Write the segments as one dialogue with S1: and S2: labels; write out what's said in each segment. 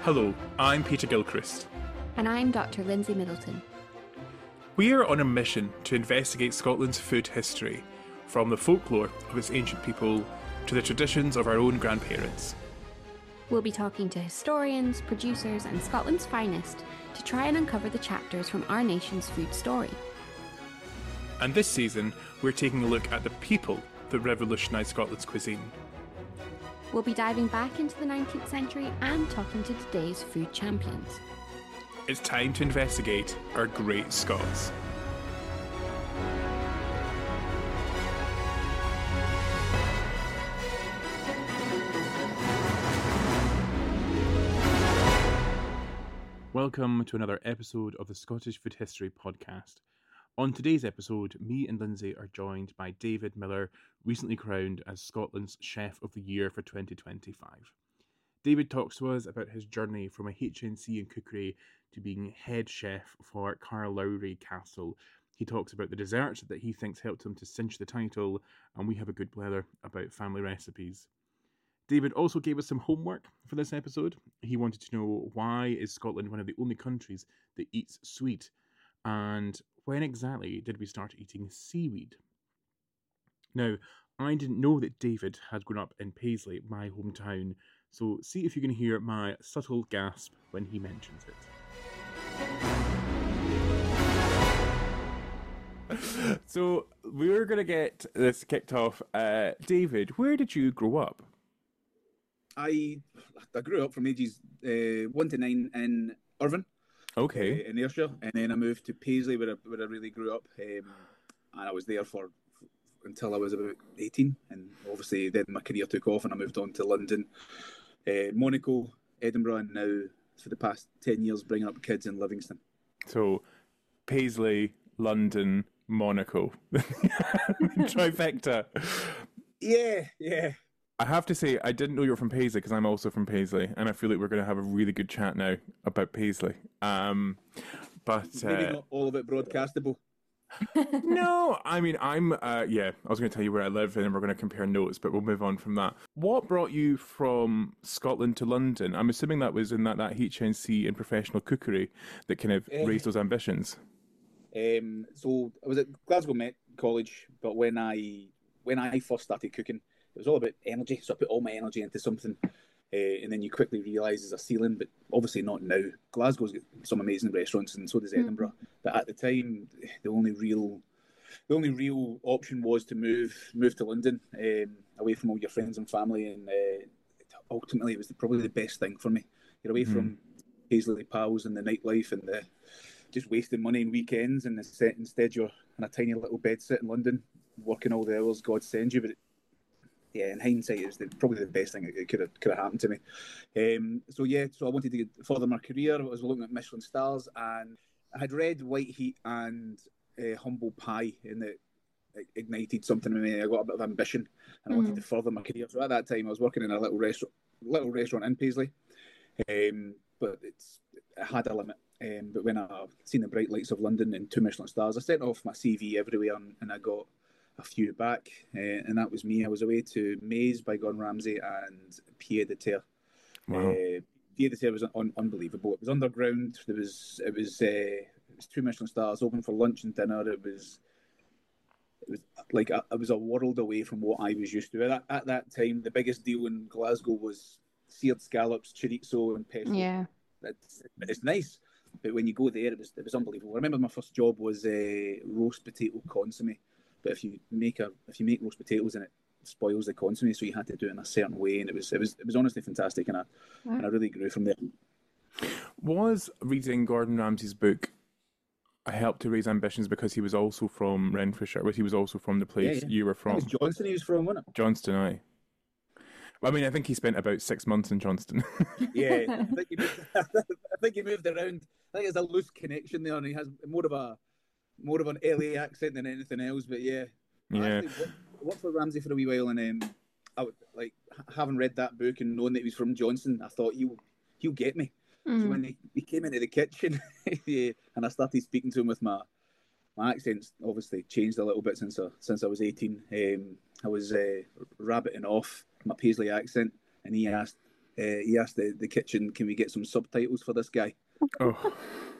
S1: Hello, I'm Peter Gilchrist.
S2: And I'm Dr. Lindsay Middleton.
S1: We are on a mission to investigate Scotland's food history, from the folklore of its ancient people to the traditions of our own grandparents.
S2: We'll be talking to historians, producers, and Scotland's finest to try and uncover the chapters from our nation's food story.
S1: And this season, we're taking a look at the people that revolutionised Scotland's cuisine.
S2: We'll be diving back into the 19th century and talking to today's food champions.
S1: It's time to investigate our great Scots. Welcome to another episode of the Scottish Food History Podcast. On today's episode, me and Lindsay are joined by David Miller, recently crowned as Scotland's Chef of the Year for 2025. David talks to us about his journey from a HNC in cookery to being head chef for Carlowrie Castle. He talks about the desserts that he thinks helped him to cinch the title, and we have a good blather about family recipes. David also gave us some homework for this episode. He wanted to know, why is Scotland one of the only countries that eats sweet? And when exactly did we start eating seaweed? Now, I didn't know that David had grown up in Paisley, my hometown, so see if you can hear my subtle gasp when he mentions it. So, we're going to get this kicked off. David, where did you grow up?
S3: I grew up from ages 1 to 9 in Irvine.
S1: Okay.
S3: In Ayrshire, and then I moved to Paisley where I really grew up, and I was there for until I was about 18, and obviously then my career took off and I moved on to London, Monaco, Edinburgh, and now for the past 10 years bringing up kids in Livingston.
S1: So Paisley, London, Monaco. Trifecta.
S3: Yeah.
S1: I have to say, I didn't know you were from Paisley because I'm also from Paisley, and I feel like we're going to have a really good chat now about Paisley. But
S3: maybe not all of it broadcastable.
S1: No, I mean, I was going to tell you where I live, and then we're going to compare notes, but we'll move on from that. What brought you from Scotland to London? I'm assuming that was in that HNC in professional cookery that kind of raised those ambitions.
S3: So I was at Glasgow Met College, but when I first started cooking, it was all about energy, so I put all my energy into something, and then you quickly realise there's a ceiling, but obviously not now. Glasgow's got some amazing restaurants, and so does Edinburgh. But at the time, the only real option was to move to London, away from all your friends and family, and ultimately it was probably the best thing for me. You're away from Paisley pals and the nightlife and the just wasting money on weekends, and instead you're in a tiny little bedsit in London, working all the hours God sends you. But yeah, in hindsight, it was probably the best thing that could have happened to me. So I wanted to further my career. I was looking at Michelin stars, and I had read White Heat and Humble Pie, and it ignited something in me. I got a bit of ambition, and I wanted to further my career. So at that time, I was working in a little restaurant in Paisley, but it had a limit. But when I seen the bright lights of London and 2 Michelin stars, I sent off my CV everywhere, and I got a few back, and that was me. I was away to Maze by Gordon Ramsay and Pied de Terre.
S1: Wow.
S3: Pied de Terre was unbelievable. It was underground. It was 2 Michelin stars, open for lunch and dinner. It was like I was a world away from what I was used to. At that time, the biggest deal in Glasgow was seared scallops, chorizo, and pesto.
S2: Yeah,
S3: it's nice, but when you go there, it was unbelievable. I remember my first job was roast potato consomme. But if you make roast potatoes, and it spoils the consomme, so you had to do it in a certain way, and it was honestly fantastic, and I really grew from there.
S1: Was reading Gordon Ramsay's book a help to raise ambitions because he was also from Renfrewshire? He was also from the place you were from.
S3: It was Johnston he was from, wasn't it?
S1: Johnston, aye. I mean, I think he spent about 6 months in Johnston.
S3: Yeah, I think he moved around. I think there's a loose connection there, and he has more of an LA accent than anything else. But yeah. I worked for Ramsay for a wee while, and I would, having read that book and knowing that he was from Johnston, I thought he'll get me. So when he came into the kitchen, and I started speaking to him with my accent's obviously changed a little bit since I was 18. I was rabbiting off my Paisley accent, and he asked he asked the kitchen, "Can we get some subtitles for this guy?"
S1: Oh,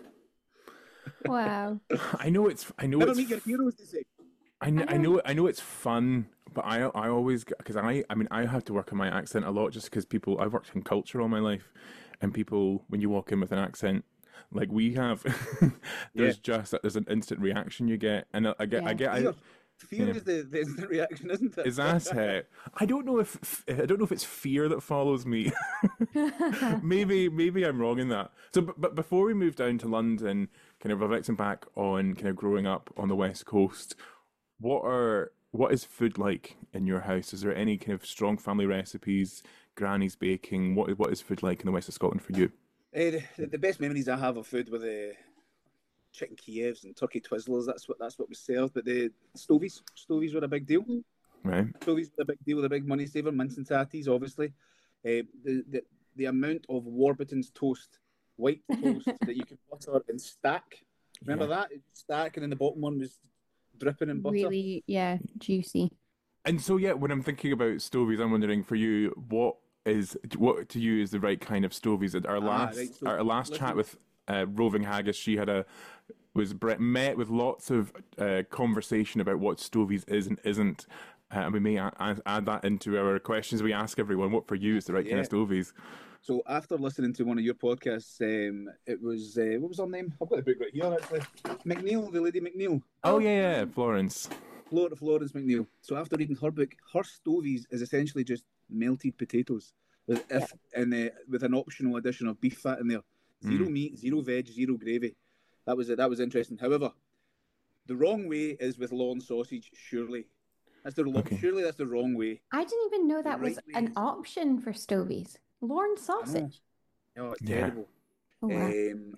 S2: Wow.
S1: I know it's
S3: Never meet your heroes, they say.
S1: I know it's fun, but I always, because I mean I have to work on my accent a lot just because people, I've worked in culture all my life, and people, when you walk in with an accent like we have, there's an instant reaction you get, and
S3: Fear is the instant reaction, isn't it?
S1: is that it? I don't know if it's fear that follows me. maybe I'm wrong in that. So, but before we move down to London, kind of reflecting back on kind of growing up on the West Coast, what is food like in your house? Is there any kind of strong family recipes, granny's baking? What is food like in the west of Scotland for you?
S3: The best memories I have of food were the chicken Kievs and turkey Twizzlers. That's what was served. But the stovies were a big deal.
S1: Right.
S3: Stovies were a big deal. The big money saver. Mince and tatties, obviously. The amount of Warburton's toast, white toast that you could butter and stack. Remember that? Stack, and then the bottom one was dripping in butter.
S2: Really, yeah, juicy.
S1: And so, yeah, when I'm thinking about stovies, I'm wondering for you, what to you is the right kind of stovies? Our last chat with Roving Haggis, she had met with lots of conversation about what stovies is and isn't, and we may add that into our questions we ask everyone. What for you is the right kind of stovies?
S3: So after listening to one of your podcasts, it was what was her name? I've got the book right here actually. McNeil, the lady McNeil.
S1: Oh yeah, Florence.
S3: Florence McNeil. So after reading her book, her stovies is essentially just melted potatoes with an optional addition of beef fat in there. Zero meat, zero veg, zero gravy. That was it. That was interesting. However, the wrong way is with lawn sausage. Surely that's the wrong way.
S2: I didn't even know that was an option for stovies. Lorne sausage.
S3: Oh, it's terrible.
S2: Oh, wow.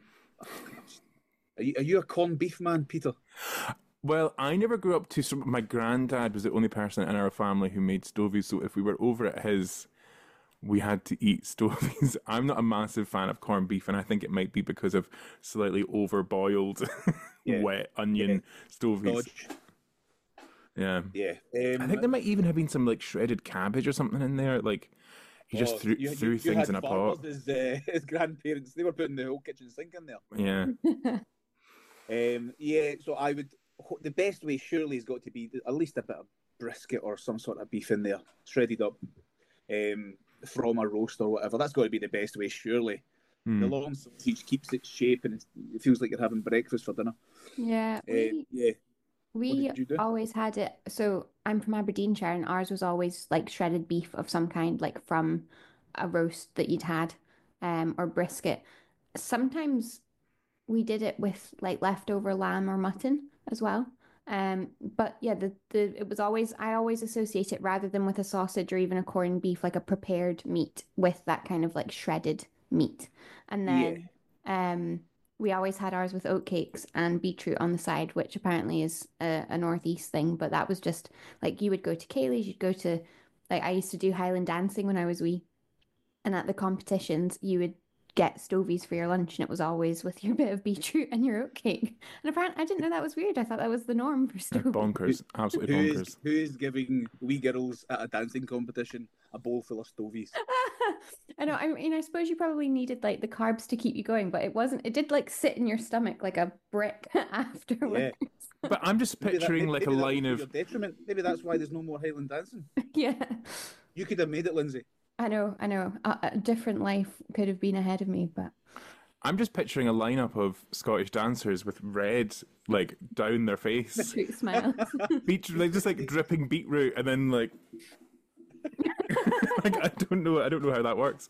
S3: Are you a corned beef man, Peter?
S1: Well, I never grew up to. So my granddad was the only person in our family who made stovies. So if we were over at his, we had to eat stovies. I'm not a massive fan of corned beef, and I think it might be because of slightly overboiled, wet onion stovies.
S3: Dodge.
S1: Yeah.
S3: Yeah.
S1: I think there might even have been some like shredded cabbage or something in there. Like he just threw things in a pot.
S3: His grandparents, they were putting the whole kitchen sink in there.
S1: Yeah.
S3: So I would. The best way surely has got to be at least a bit of brisket or some sort of beef in there, shredded up from a roast or whatever. That's got to be the best way, surely. The lawn sausage keeps its shape and it feels like you're having breakfast for dinner.
S2: Yeah. We always had it. So I'm from Aberdeenshire, and ours was always like shredded beef of some kind, like from a roast that you'd had, or brisket. Sometimes we did it with like leftover lamb or mutton as well. But yeah, it was always, I always associate it, rather than with a sausage or even a corned beef, like a prepared meat with that kind of like shredded meat. And then we always had ours with oatcakes and beetroot on the side, which apparently is a northeast thing. But that was just like, you would go to Kaylee's, you'd go to, like, I used to do Highland dancing when I was wee, and at the competitions you would get stovies for your lunch, and it was always with your bit of beetroot and your oatcake. And apparently I didn't know that was weird. I thought that was the norm for stovies.
S1: Bonkers, absolutely bonkers.
S3: Who is giving wee girls at a dancing competition a bowl full of stovies?
S2: I know. I mean, I suppose you probably needed like the carbs to keep you going, but it wasn't. It did like sit in your stomach like a brick afterwards.
S3: Yeah.
S1: But I'm just picturing like a line of
S3: your detriment. Maybe that's why there's no more Highland dancing.
S2: Yeah.
S3: You could have made it, Lindsay.
S2: I know. A different life could have been ahead of me, but
S1: I'm just picturing a lineup of Scottish dancers with red like down their face,
S2: beetroot smiles,
S1: like just like dripping beetroot, and then like, like I don't know how that works.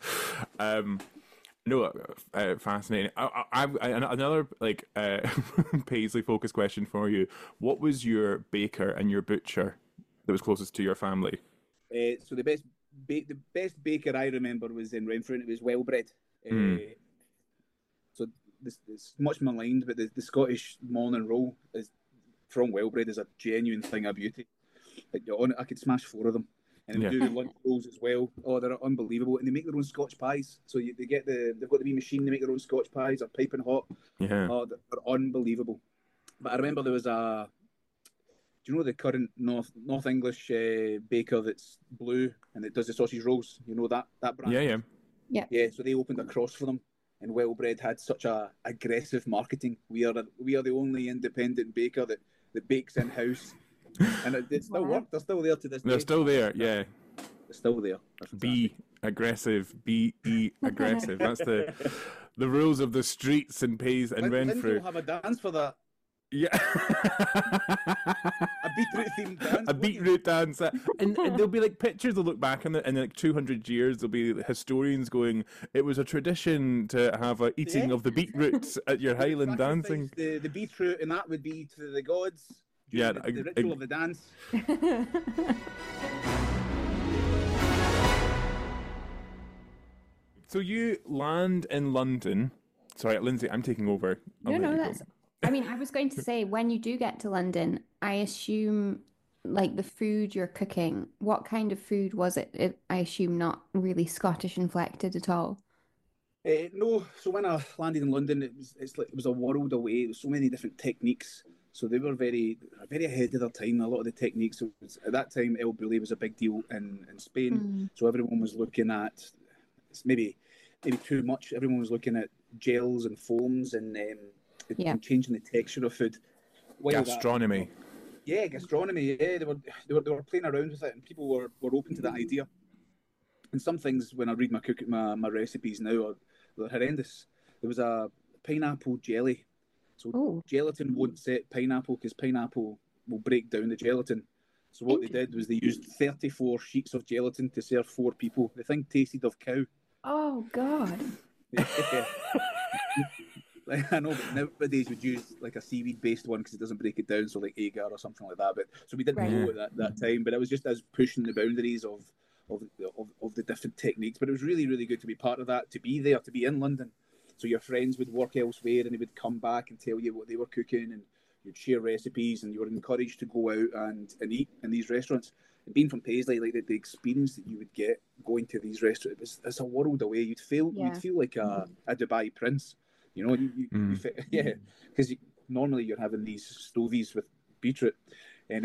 S1: Fascinating. I've another like Paisley focused question for you. What was your baker and your butcher that was closest to your family?
S3: So the best baker I remember was in Renfrew, and it was Wellbred. So it's much maligned, but the Scottish morning roll is from Wellbred is a genuine thing of beauty. Like I could smash 4 of them, and they do the lunch rolls as well. Oh, they're unbelievable, and they make their own Scotch pies. So they've got the wee machine to make their own Scotch pies. Are piping hot.
S1: Yeah.
S3: Oh, they're unbelievable. But I remember there was do you know the current North English baker that's blue and that does the sausage rolls? You know that brand?
S1: Yeah.
S3: Yeah, so they opened across for them, and Well-Bred had such a aggressive marketing. We are the only independent baker that bakes in house, and it still worked. They're still there to this day.
S1: They're still there, yeah.
S3: They're still there.
S1: Be aggressive. Be aggressive. That's the rules of the streets in Pays and Renfrew.
S3: Didn't you have a dance for that?
S1: Yeah.
S3: A beetroot themed dance.
S1: A beetroot dance. And there'll be like pictures they'll look back in like 200 years, there'll be historians going, it was a tradition to have a eating of the beetroots at your Highland dancing.
S3: The beetroot, and that would be to the gods.
S1: Yeah.
S3: The ritual of the dance.
S1: So you land in London. Sorry, Lindsay, I'm taking over.
S2: No, that's... I mean, I was going to say, when you do get to London, I assume, like, the food you're cooking, what kind of food was it? I assume not really Scottish inflected at all.
S3: No, so when I landed in London, it was a world away. There were so many different techniques. So they were very, very ahead of their time. A lot of the techniques, at that time, El Bulli was a big deal in Spain. So everyone was looking at, maybe too much, everyone was looking at gels and foams and changing the texture of food.
S1: Gastronomy.
S3: Gastronomy. Yeah, they were playing around with it, and people were open to that idea. And some things, when I read my recipes now, they're horrendous. There was a pineapple jelly. So gelatin won't set pineapple because pineapple will break down the gelatin. So what they did was they used 34 sheets of gelatin to serve 4 people. The thing tasted of cow.
S2: Oh God.
S3: Yeah. I know, but nowadays would use like a seaweed-based one because it doesn't break it down, so like agar or something like that. But so we didn't know at that time, but it was just us pushing the boundaries of the different techniques. But it was really, really good to be part of that, to be there, to be in London. So your friends would work elsewhere, and they would come back and tell you what they were cooking, and you'd share recipes, and you were encouraged to go out and eat in these restaurants. And being from Paisley, like the experience that you would get going to these restaurants, it's a world away. You'd feel like a Dubai prince. You know, because normally you're having these stovies with beetroot, and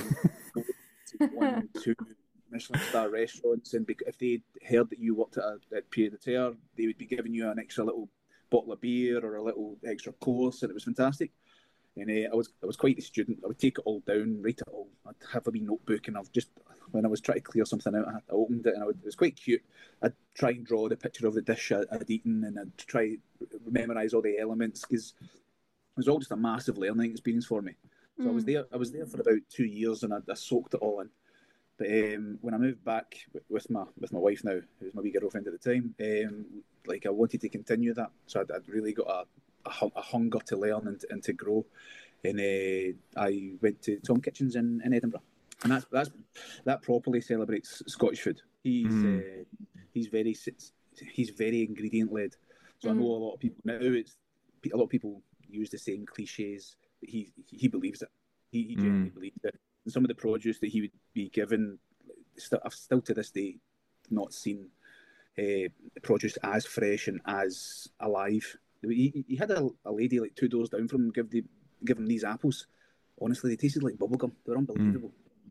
S3: 1, 2 Michelin star restaurants, and if they heard that you worked at Pied de Terre, they would be giving you an extra little bottle of beer or a little extra course, and it was fantastic. And I was quite a student. I would take it all down, write it all. I'd have a wee notebook, and when I was trying to clear something out, I opened it, and it was quite cute. I'd try and draw the picture of the dish I'd eaten, and I'd try to memorise all the elements, because it was all just a massive learning experience for me. So I was there for about 2 years, and I soaked it all in. But when I moved back with my wife now, who's my wee girlfriend at the time, I wanted to continue that. So I'd really got a hunger to learn and to grow. And I went to Tom Kitchens in Edinburgh, and that properly celebrates Scottish food. He's very ingredient led. So I know a lot of people now. A lot of people use the same cliches, but he believes it. He genuinely believes it. And some of the produce that he would be given, I've still to this day not seen produce as fresh and as alive. He had a lady like 2 doors down from him give him these apples. Honestly, they tasted like bubblegum. They were unbelievable.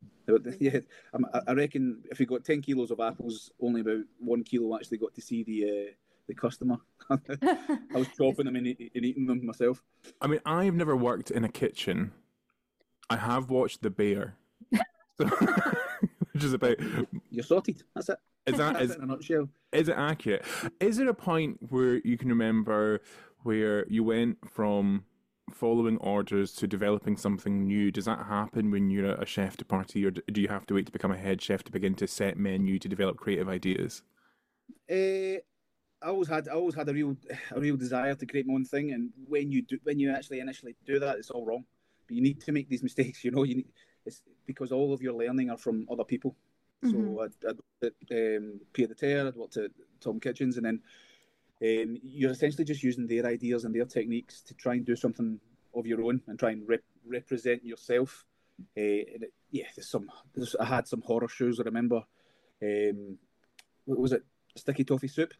S3: I reckon if he got 10 kilos of apples, only about 1 kilo actually got to see the customer. I was chopping them and eating them myself.
S1: I mean, I've never worked in a kitchen. I have watched The Bear, which is about...
S3: You're sorted. That's it.
S1: That's it in a nutshell. Is it accurate? Is there a point where you can remember where you went from following orders to developing something new? Does that happen when you're a chef de partie, or do you have to wait to become a head chef to begin to set menu to develop creative ideas?
S3: I always had a real desire to create my own thing, and when you actually initially do that, it's all wrong. But you need to make these mistakes, it's because all of your learning are from other people. Mm-hmm. So I'd worked at Pied de Terre, I'd worked at Tom Kitchens, and then you're essentially just using their ideas and their techniques to try and do something of your own and try and represent yourself. I had some horror shows. I remember, what was it? Sticky toffee soup.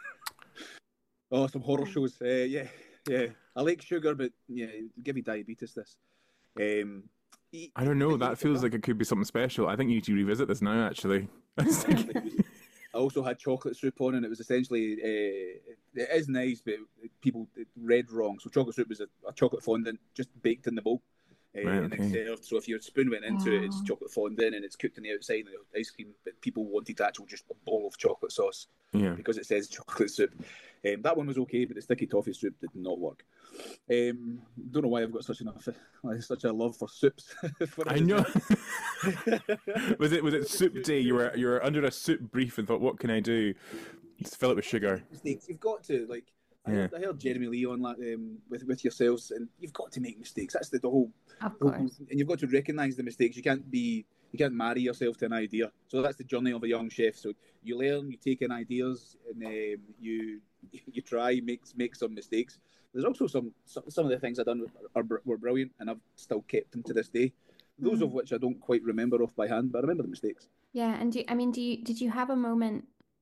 S3: Some horror shows. Yeah. I like sugar, but give you diabetes. This.
S1: I don't know. That feels like it could be something special. I think you need to revisit this now. Actually,
S3: I also had chocolate soup on, and it was essentially it is nice, but people read wrong. So chocolate soup was a chocolate fondant just baked in the bowl. And it's served. So if your spoon went into it, it's chocolate fondant and it's cooked on the outside and the ice cream. But people wanted actual just a bowl of chocolate sauce because it says chocolate soup. That one was okay, but the sticky toffee soup did not work. Don't know why I've got such a love for soups.
S1: I know. was it soup day? You were under a soup brief and thought, what can I do? Just fill it with sugar.
S3: Mistakes. You've got to I heard Jeremy Lee on with yourselves, and you've got to make mistakes. That's the whole.
S2: Of course.
S3: And you've got to recognise the mistakes. You can't marry yourself to an idea. So that's the journey of a young chef. So you learn, you take in ideas, and you try, make some mistakes. There's also some of the things I've done were brilliant, and I've still kept them to this day. Those of which I don't quite remember off by hand, but I remember the mistakes.
S2: Yeah, and did you have a moment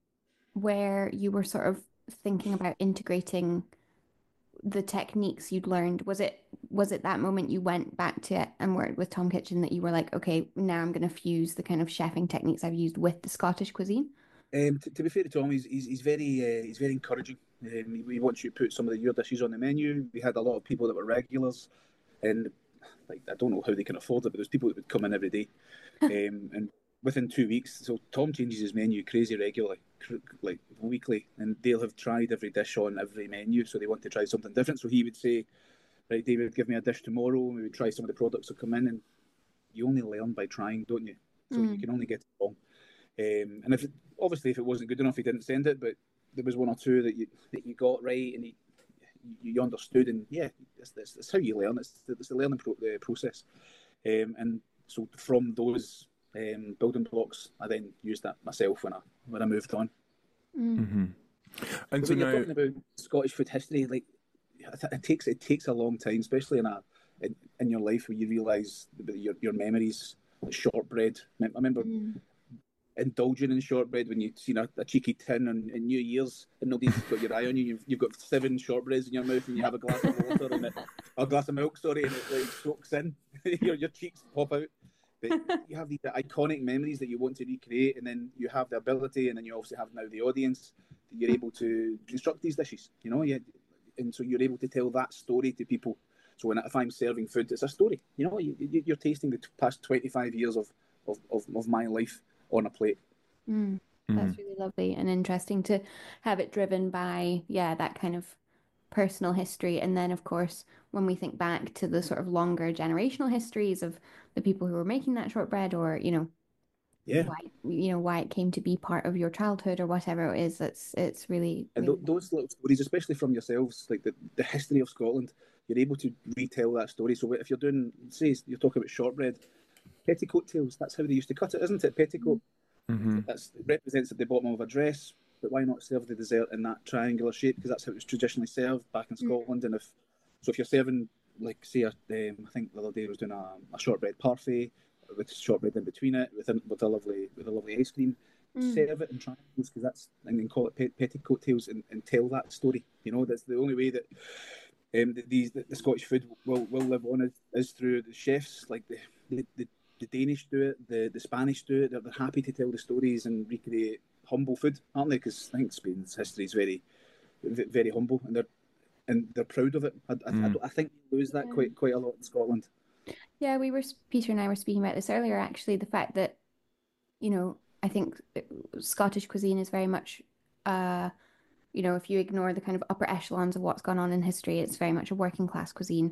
S2: where you were sort of thinking about integrating the techniques you'd learned? Was it that moment you went back to it and worked with Tom Kitchen that you were like, okay, now I'm going to fuse the kind of chefing techniques I've used with the Scottish cuisine?
S3: To be fair to Tom, he's very encouraging. He wants you to put some of your dishes on the menu. We had a lot of people that were regulars, and I don't know how they can afford it, but there's people that would come in every day, and within 2 weeks. So Tom changes his menu crazy regularly, like weekly, and they'll have tried every dish on every menu, so they want to try something different. So he would say, right, David, give me a dish tomorrow, and we would try some of the products that come in, and you only learn by trying, don't you? So you can only get it wrong. And if it wasn't good enough, he didn't send it, but there was one or two that you got right, and you understood, and that's how you learn. It's the learning process. And so from those building blocks, I then used that myself when I moved on.
S1: Mm-hmm. And so
S3: when you're talking about Scottish food history, like it takes a long time, especially in your life, where you realise your memories. Like shortbread. I remember indulging in shortbread when you'd seen a cheeky tin on New Year's and nobody's got your eye on you. You've got 7 shortbreads in your mouth and you have a glass of water and a glass of milk, and it soaks in. your cheeks pop out. But you have these iconic memories that you want to recreate, and then you have the ability, and then you also have now the audience that you're able to construct these dishes. And so you're able to tell that story to people. So if I'm serving food, it's a story. You're tasting the past 25 years of my life on a plate.
S2: That's really lovely and interesting to have it driven by that kind of personal history. And then of course when we think back to the sort of longer generational histories of the people who were making that shortbread, or why it came to be part of your childhood or whatever it is, it's really,
S3: and those little stories, especially from yourselves, like the history of Scotland, you're able to retell that story. So if you're doing, say you're talking about shortbread, petticoat tails, that's how they used to cut it, isn't it? Petticoat. It represents at the bottom of a dress, but why not serve the dessert in that triangular shape? Because that's how it was traditionally served back in Scotland. And if you're serving, like, say, I think the other day I was doing a shortbread parfait with shortbread in between it, with a lovely ice cream. Serve it in triangles, because and then call it petticoat tails and tell that story. That's the only way that the Scottish food will live on is through the chefs, like the Danish do it, the Spanish do it. They're happy to tell the stories and recreate humble food, aren't they? Because I think Spain's history is very, very humble, and they're proud of it. I think we lose that quite a lot in Scotland.
S2: Yeah, Peter and I were speaking about this earlier. Actually, the fact that I think Scottish cuisine is very much, if you ignore the kind of upper echelons of what's gone on in history, it's very much a working class cuisine.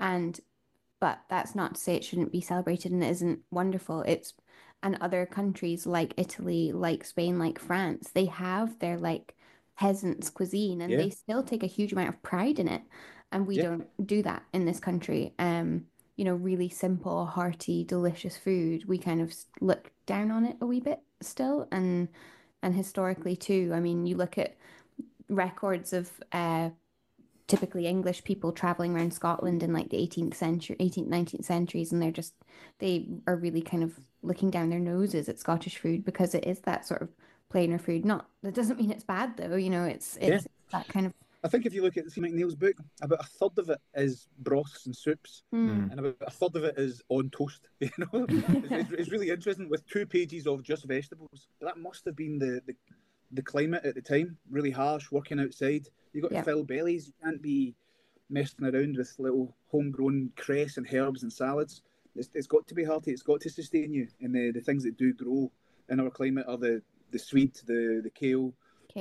S2: But that's not to say it shouldn't be celebrated and it isn't wonderful. And other countries like Italy, like Spain, like France, they have their like peasants' cuisine, and they still take a huge amount of pride in it. And we don't do that in this country. Really simple, hearty, delicious food. We kind of look down on it a wee bit still, and historically too. I mean, you look at records of typically English people traveling around Scotland in like the 18th, 19th centuries, and they are really kind of looking down their noses at Scottish food because it is that sort of plainer food. That doesn't mean it's bad though, it's that kind of.
S3: I think if you look at C. McNeil's book, about a third of it is broths and soups, and about a third of it is on toast. It's really interesting, with 2 pages of just vegetables. But that must have been the climate at the time, really harsh, working outside. You got to fill bellies. You can't be messing around with little homegrown cress and herbs and salads. It's got to be hearty. It's got to sustain you. And the things that do grow in our climate are the sweet, the kale.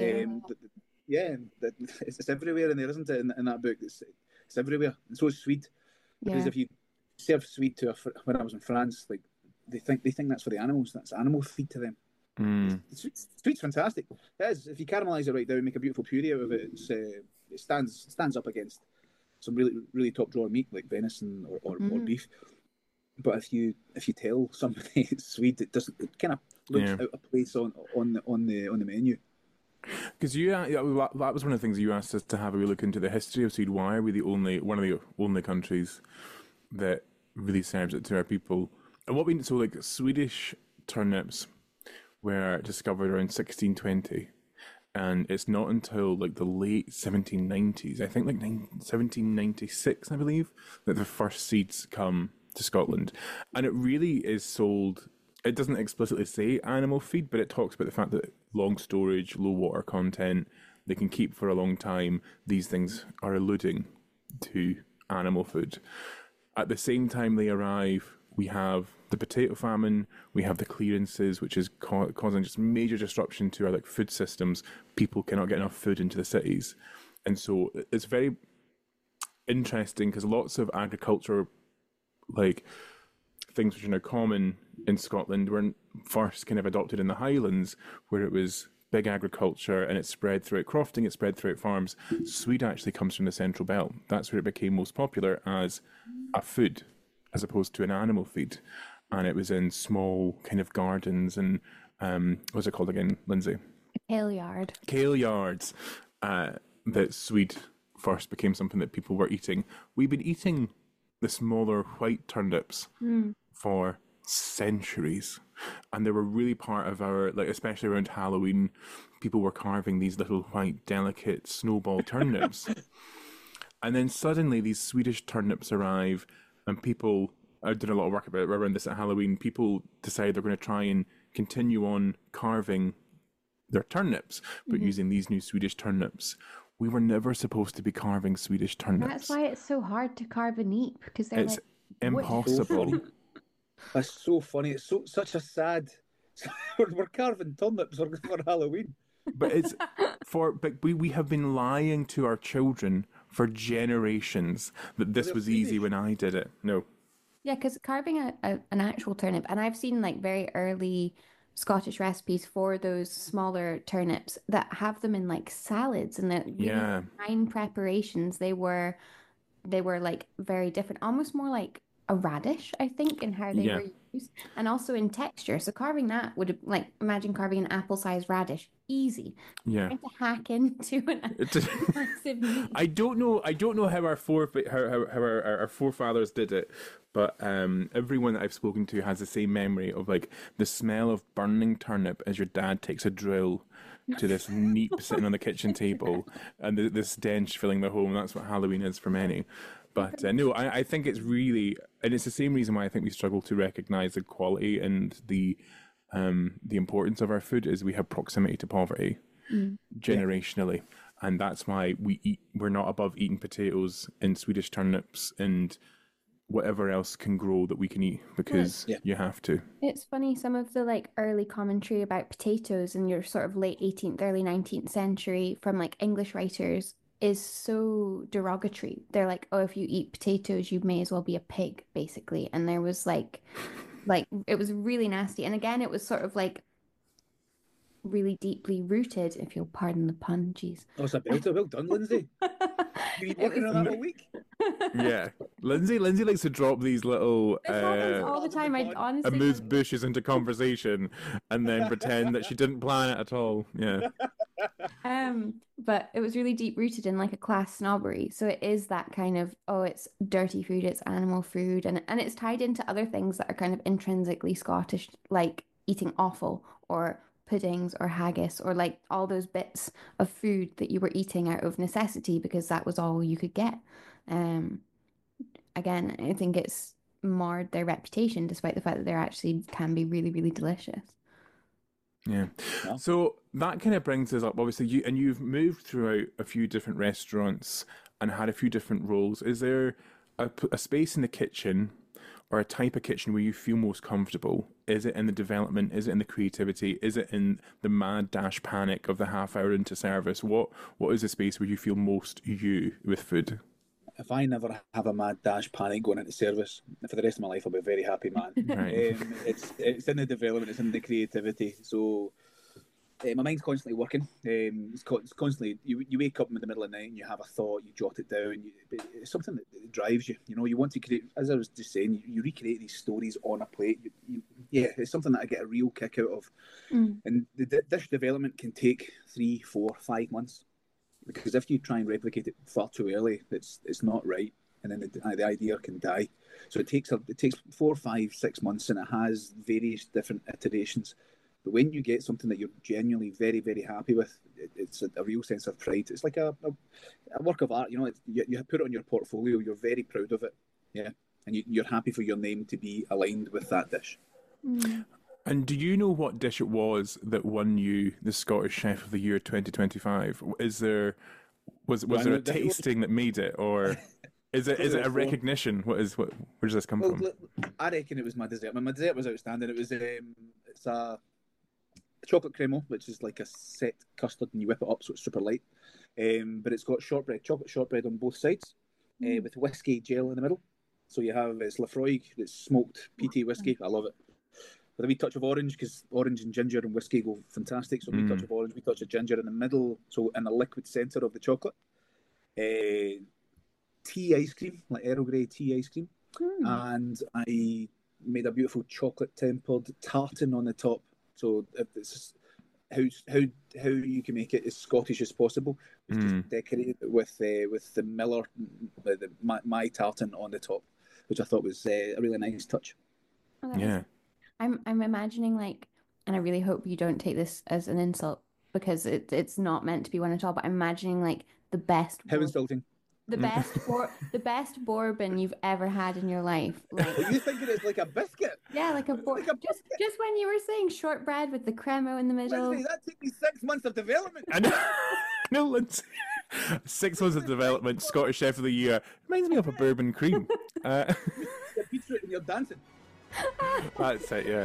S3: It's everywhere in there, isn't it? In that book, it's everywhere. And so is sweet. Because if you serve sweet when I was in France, like they think that's for the animals. That's animal feed to them. Sweet's fantastic. It is. If you caramelize it right down, make a beautiful puree out of it, it stands up against some really really top drawer meat like venison or beef. But if you tell somebody it's sweet, it kind of looks out of place on the menu.
S1: Because that was one of the things you asked us to have a wee look into the history of Swede. Why are we one of the only countries that really serves it to our people? And Swedish turnips were discovered around 1620, and it's not until like the late 1790s, I think like 1796, I believe, that the first seeds come to Scotland. And it really is sold. It doesn't explicitly say animal feed, but it talks about the fact that long storage, low water content, they can keep for a long time. These things are alluding to animal food. At the same time they arrive, we have the potato famine, we have the clearances, which is causing just major disruption to our food systems. People cannot get enough food into the cities. And so it's very interesting because lots of agriculture, things which are now common in Scotland, were first kind of adopted in the Highlands, where it was big agriculture and it spread throughout crofting, it spread throughout farms. Swede actually comes from the Central Belt. That's where it became most popular as a food, as opposed to an animal feed. And it was in small kind of gardens and, what's it called again, Lindsay?
S2: Kale yard.
S1: Kale yards, that Swede first became something that people were eating. We've been eating the smaller white turnips for centuries. And they were really part of our, especially around Halloween, people were carving these little white, delicate snowball turnips. And then suddenly these Swedish turnips arrive, and people are doing a lot of work around this at Halloween. People decide they're going to try and continue on carving their turnips, but using these new Swedish turnips. We were never supposed to be carving Swedish turnips.
S2: That's why it's so hard to carve a neep, because
S1: it's impossible.
S3: That's so funny. It's such a sad. We're carving turnips for Halloween.
S1: But we have been lying to our children for generations that this was easy when I did it. No.
S2: Yeah, because carving an actual turnip, and I've seen very early Scottish recipes for those smaller turnips that have them in salads, and that really fine preparations. They were very different, almost more like a radish, I think, in how they were used, and also in texture. So carving that would have, imagine carving an apple-sized radish, easy.
S1: Yeah.
S2: Trying to hack into massive meat.
S1: I don't know how our forefathers did it, but everyone that I've spoken to has the same memory of the smell of burning turnip as your dad takes a drill to this neep sitting on the kitchen table, and this stench filling the home. That's what Halloween is for many. But no, I think it's really, and it's the same reason why I think we struggle to recognise the quality and the importance of our food is we have proximity to poverty generationally, and that's why we're not above eating potatoes and Swedish turnips and whatever else can grow that we can eat, because you have to.
S2: It's funny, some of the early commentary about potatoes in your sort of late 18th, early 19th century from English writers is so derogatory. They're like, oh, if you eat potatoes, you may as well be a pig, basically. And there was it was really nasty. And again, it was sort of really deeply rooted, if you'll pardon the pun, jeez.
S3: Oh, it's a belter. Well done, Lindsay. You've been working on that all week.
S1: Yeah, Lindsay likes to drop these little
S2: all the time. I honestly
S1: amuse bushes into conversation and then pretend that she didn't plan it at all. Yeah.
S2: But it was really deep rooted in a class snobbery. So it is that kind of, oh, it's dirty food, it's animal food, and it's tied into other things that are kind of intrinsically Scottish, like eating offal or puddings or haggis, or all those bits of food that you were eating out of necessity because that was all you could get. Again, I think it's marred their reputation, despite the fact that they actually can be really, really delicious.
S1: Yeah. No? So that kind of brings us up. Obviously, you've moved throughout a few different restaurants and had a few different roles. Is there a space in the kitchen or a type of kitchen where you feel most comfortable? Is it in the development? Is it in the creativity? Is it in the mad dash panic of the half hour into service? What is the space where you feel most you with food?
S3: If I never have a mad dash panic going into service, for the rest of my life, I'll be a very happy man.
S1: Right.
S3: It's in the development, it's in the creativity. So my mind's constantly working. It's constantly, you wake up in the middle of the night and you have a thought, you jot it down. It's something that drives you. You know, you want to create, as I was just saying, you recreate these stories on a plate. Yeah, it's something that I get a real kick out of. And the dish development can take 3, 4, 5 months. Because if you try and replicate it far too early, it's not right, and then the idea can die. So it takes 4, 5, 6 months, and it has various different iterations. But when you get something that you're genuinely very, very happy with, it's a real sense of pride. It's like a work of art. You know, you put it on your portfolio. You're very proud of it, yeah, and you're happy for your name to be aligned with that dish.
S1: And do you know what dish it was that won you the Scottish Chef of the Year 2025? Was there a tasting that made it, or is it a recognition? Where does this come from?
S3: I reckon it was my dessert. My dessert was outstanding. It was it's a chocolate cremo, which is like a set custard, and you whip it up so it's super light. But it's got chocolate shortbread on both sides, with whiskey gel in the middle. So you have it's Laphroaig, it's smoked peaty whiskey. I love it. With a wee touch of orange, because orange and ginger and whiskey go fantastic. So a wee touch of orange, wee touch of ginger in the middle, so in the liquid centre of the chocolate. Tea ice cream, like Earl Grey tea ice cream. And I made a beautiful chocolate tempered tartan on the top. So it's how you can make it as Scottish as possible. It's just decorated with the Miller, my tartan on the top, which I thought was a really nice touch.
S2: Oh, yeah. I'm imagining, like, and I really hope you don't take this as an insult, because it's not meant to be one at all, but I'm imagining like the best.
S3: How insulting.
S2: The best bourbon you've ever had in your life. Like,
S3: you thinking it's like a biscuit?
S2: Yeah, like a bourbon. Just when you were saying shortbread with the cremo in the middle.
S3: Lindsay, that took me 6 months of development.
S1: No, Lindsay. 6 months of development, Scottish Chef of the Year. Reminds me of a bourbon cream.
S3: You're beetroot and you're dancing.
S1: That's it, yeah.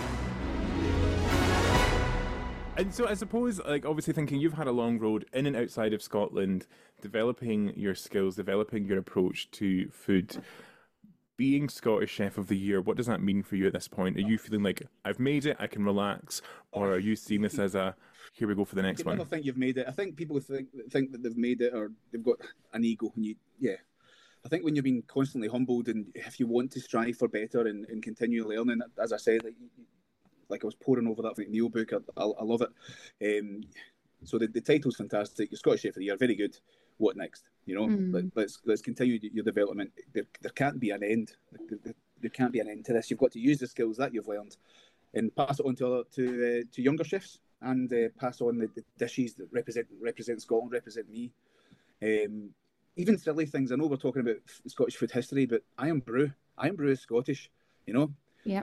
S1: And so I suppose, like, obviously thinking you've had a long road in and outside of Scotland, developing your skills, developing your approach to food, being Scottish Chef of the Year, what does that mean for you at this point? Are you feeling like, I've made it, I can relax, or are you seeing this as a, here we go for the next one?
S3: I don't think you've made it. I think people think that they've made it, or they've got an ego, and I think when you've been constantly humbled, and if you want to strive for better and continue learning, as I said, like I was poring over that Neil book, I love it. So the title's fantastic. You're Scottish Chef of the Year, very good. What next? You know, let's continue your development. There can't be an end. There can't be an end to this. You've got to use the skills that you've learned and pass it on to younger chefs, and pass on the dishes that represent Scotland, represent me. Even silly things. I know we're talking about Scottish food history, but Iron Brew is Scottish, you know?
S2: Yeah.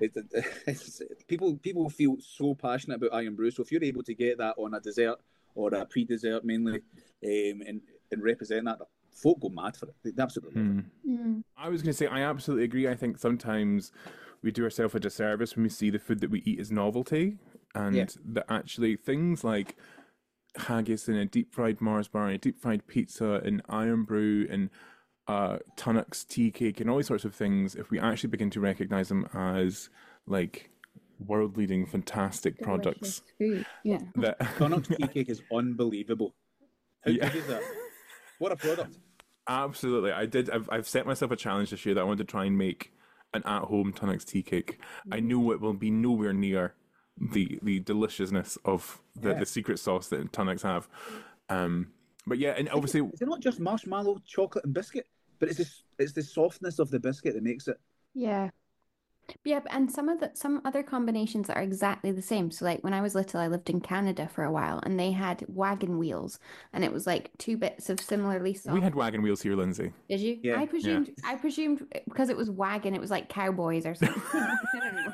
S3: People feel so passionate about Iron Brew. So if you're able to get that on a dessert or a pre-dessert mainly, and represent that, folk go mad for it. They absolutely love it.
S1: I was going to say, I absolutely agree. I think sometimes we do ourselves a disservice when we see the food that we eat as novelty, and that actually things like haggis and a deep fried Mars bar and a deep fried pizza and Iron Brew and Tunnock's tea cake and all these sorts of things, if we actually begin to recognize them as like world leading fantastic products.
S2: Food. Yeah.
S3: Tunnock's tea cake is unbelievable. How good is that? What a product.
S1: Absolutely. I've set myself a challenge this year that I want to try and make an at-home Tunnock's tea cake. I know it will be nowhere near the deliciousness of the secret sauce that Tunnock's have. But yeah, and obviously
S3: it's not just marshmallow, chocolate and biscuit, but it's the softness of the biscuit that makes it.
S2: Yeah. Yeah, and some other combinations are exactly the same. So like when I was little, I lived in Canada for a while, and they had wagon wheels, and it was like two bits of similarly soft.
S1: We had wagon wheels here, Lindsay.
S2: Did you?
S3: Yeah.
S2: I presumed because it was wagon, it was like cowboys or something. I don't know.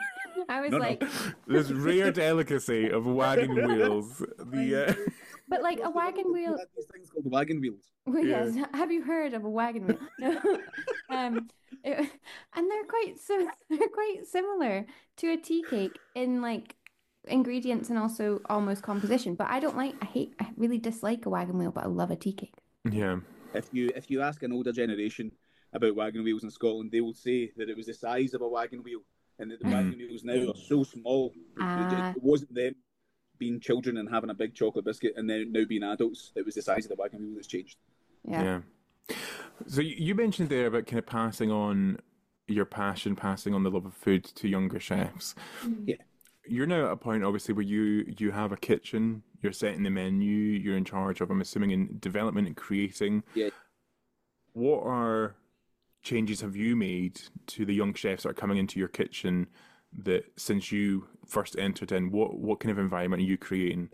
S2: I was like...
S1: This rare delicacy of wagon wheels.
S2: But like a wagon wheel...
S3: These things called wagon wheels.
S2: Well, yes. Have you heard of a wagon wheel? No. And they're quite similar to a tea cake in like ingredients and also almost composition. But I really dislike a wagon wheel, but I love a tea cake.
S1: Yeah.
S3: If you ask an older generation about wagon wheels in Scotland, they will say that it was the size of a wagon wheel, and that the wagon wheels now are so small. It wasn't them being children and having a big chocolate biscuit and then now being adults. It was the size of the wagon wheel that's changed.
S2: Yeah.
S1: So you mentioned there about kind of passing on your passion, passing on the love of food to younger chefs.
S3: Yeah.
S1: You're now at a point, obviously, where you have a kitchen, you're setting the menu, you're in charge of, I'm assuming, in development and creating.
S3: Yeah.
S1: What changes have you made to the young chefs that are coming into your kitchen that since you first entered in? What kind of environment are you creating?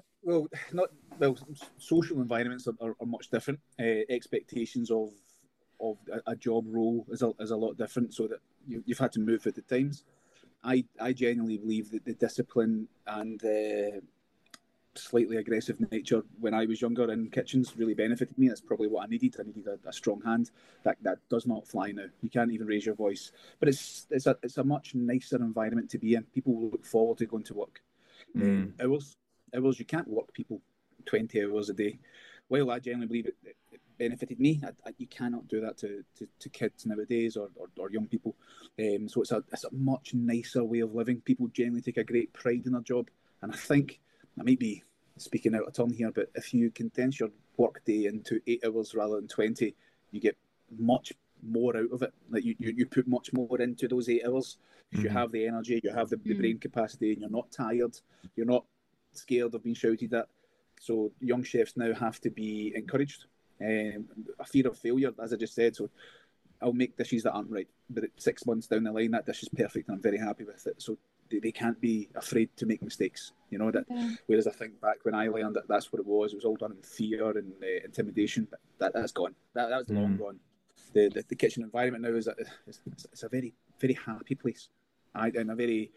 S3: Social environments are much different. Expectations of a job role is a lot different, so that you've had to move with the times. I genuinely believe that the discipline and slightly aggressive nature when I was younger in kitchens really benefited me. That's probably what I needed. I needed a strong hand. That does not fly now. You can't even raise your voice. But it's a much nicer environment to be in. People look forward to going to work. Hours you can't work people 20 hours a day. While I genuinely believe it benefited me, you cannot do that to kids nowadays or young people. So it's a much nicer way of living. People generally take a great pride in their job, and I think I might be speaking out of turn here, but if you condense your work day into 8 hours rather than 20, you get much more out of it. Like you put much more into those 8 hours because you have the energy, you have the brain capacity, and you're not tired. You're not scared of being shouted at. So young chefs now have to be encouraged. A fear of failure, as I just said. So I'll make dishes that aren't right, but 6 months down the line, that dish is perfect, and I'm very happy with it. So they can't be afraid to make mistakes, you know. Whereas I think back when I learned that's what it was. It was all done in fear and intimidation. But that's gone. That was long gone. The kitchen environment now is it's a very, very happy place, and a very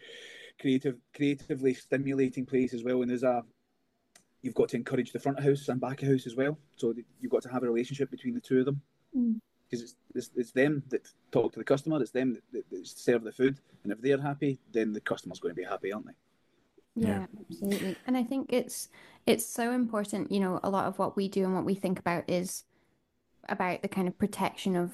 S3: creatively stimulating place as well. And you've got to encourage the front of house and back of house as well. So you've got to have a relationship between the two of them. Because it's them that talk to the customer, it's them that serve the food, and if they're happy, then the customer's going to be happy, aren't they?
S2: Yeah, absolutely. And I think it's so important. You know, a lot of what we do and what we think about is about the kind of protection of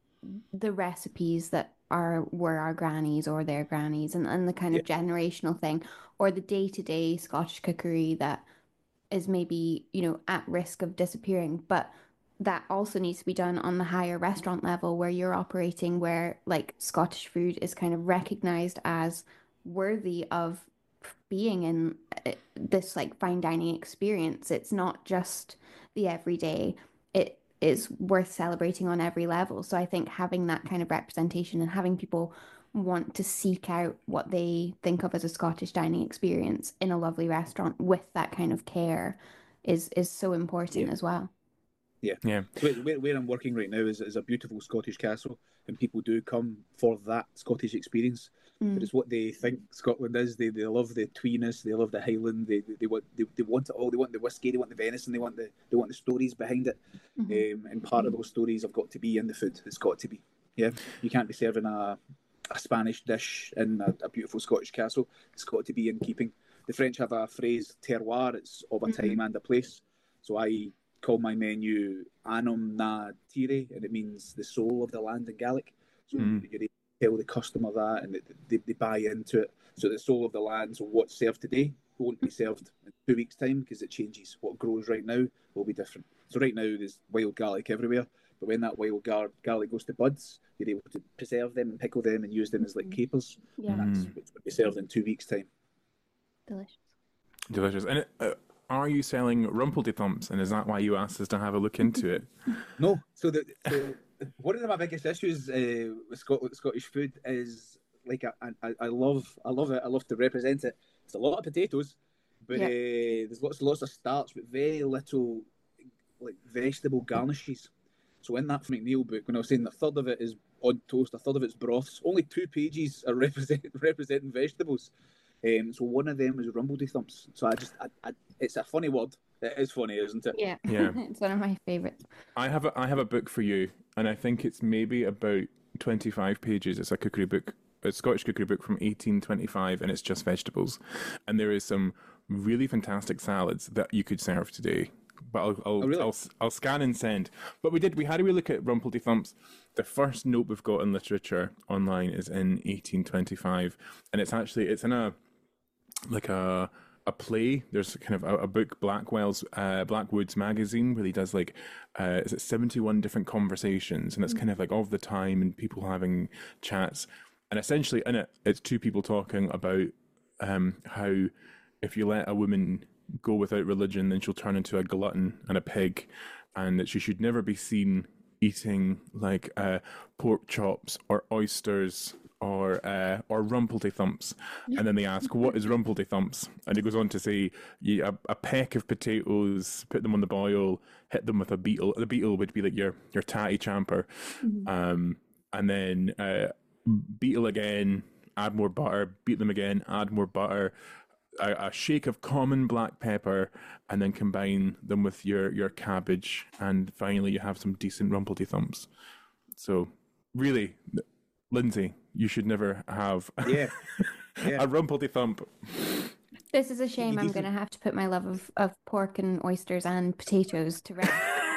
S2: the recipes that were our grannies or their grannies, and the kind of generational thing, or the day-to-day Scottish cookery that is maybe, you know, at risk of disappearing, but that also needs to be done on the higher restaurant level where you're operating, where like Scottish food is kind of recognized as worthy of being in this like fine dining experience. It's not just the everyday. It is worth celebrating on every level. So I think having that kind of representation and having people want to seek out what they think of as a Scottish dining experience in a lovely restaurant with that kind of care is so important as well.
S3: Yeah. Where I'm working right now is a beautiful Scottish castle, and people do come for that Scottish experience. But it's what they think Scotland is. They love the tweeness, they love the Highland, they want it all. They want the whiskey, they want the venison, they want the stories behind it. And part of those stories have got to be in the food. It's got to be. Yeah, you can't be serving a Spanish dish in a beautiful Scottish castle. It's got to be in keeping. The French have a phrase, terroir. It's of a time and a place. So I call my menu Anum Na Tire, and it means the soul of the land in Gaelic. So you tell the customer that, and they buy into it. So the soul of the land, so what's served today won't be served in 2 weeks' time because it changes. What grows right now will be different. So right now there's wild garlic everywhere, but when that wild garlic goes to buds, you're able to preserve them and pickle them and use them as like capers. Yeah. And that's what's going to be served in 2 weeks' time.
S1: Delicious. And are you selling Rumpledy-Thumps, and is that why you asked us to have a look into it?
S3: No. So one of my biggest issues with Scottish food is like I love it. I love to represent it. It's a lot of potatoes, but there's lots of starch, but very little like vegetable garnishes. So in that McNeil book, when I was saying a third of it is odd toast, a third of it's broths. Only 2 pages are representing vegetables. So one of them is rumbledy thumps. So it's a funny word. It is funny, isn't it?
S2: Yeah. It's one of my favourites.
S1: I have a book for you, and I think it's maybe about 25 pages. It's a cookery book, a Scottish cookery book from 1825, and it's just vegetables. And there is some really fantastic salads that you could serve today. But I'll scan and send. But we had a wee look at Rumpledy Thumps. The first note we've got in literature online is in 1825, and it's in a play. There's kind of a book, Blackwood's magazine, where he does like 71 different conversations, and it's kind of like of the time and people having chats. And essentially in it, it's 2 people talking about how if you let a woman go without religion, then she'll turn into a glutton and a pig, and that she should never be seen eating like pork chops or oysters or Rumpledy Thumps. And then they ask, what is Rumpledy Thumps? And he goes on to say, a peck of potatoes, put them on the boil, hit them with a beetle. The beetle would be like your tatty champer. And then beetle again, add more butter, beat them again, add more butter, a shake of common black pepper, and then combine them with your cabbage, and finally you have some decent Rumpledy Thumps. So really, Lindsay, you should never have a Rumpledy Thump.
S2: This is a shame. I'm going to have to put my love of pork and oysters and potatoes to rest.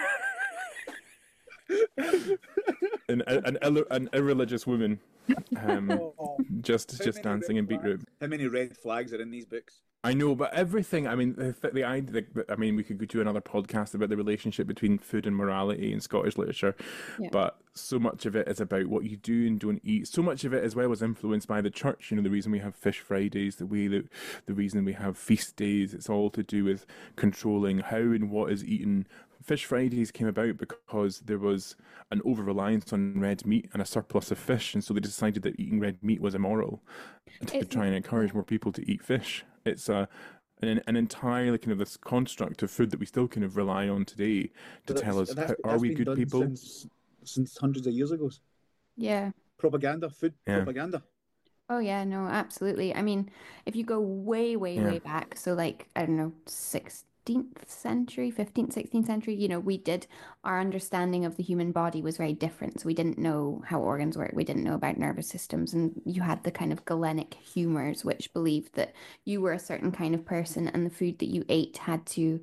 S1: An irreligious woman, just dancing in beetroot.
S3: How many red flags are in these books?
S1: I know, but everything. I mean, the idea. I mean, we could go do another podcast about the relationship between food and morality in Scottish literature. Yeah. But so much of it is about what you do and don't eat. So much of it, as well, was influenced by the church. You know, the reason we have Fish Fridays, the reason we have feast days. It's all to do with controlling how and what is eaten. Fish Fridays came about because there was an over-reliance on red meat and a surplus of fish, and so they decided that eating red meat was immoral, to try and encourage more people to eat fish. It's an entirely kind of this construct of food that we still kind of rely on today to tell us, are we good people?
S3: Since hundreds of years ago.
S2: Yeah.
S3: Propaganda, food propaganda.
S2: Oh, yeah, no, absolutely. I mean, if you go way, way back, so like, I don't know, 16th century, 15th, 16th century, you know, our understanding of the human body was very different. So we didn't know how organs work. We didn't know about nervous systems. And you had the kind of Galenic humors, which believed that you were a certain kind of person and the food that you ate had to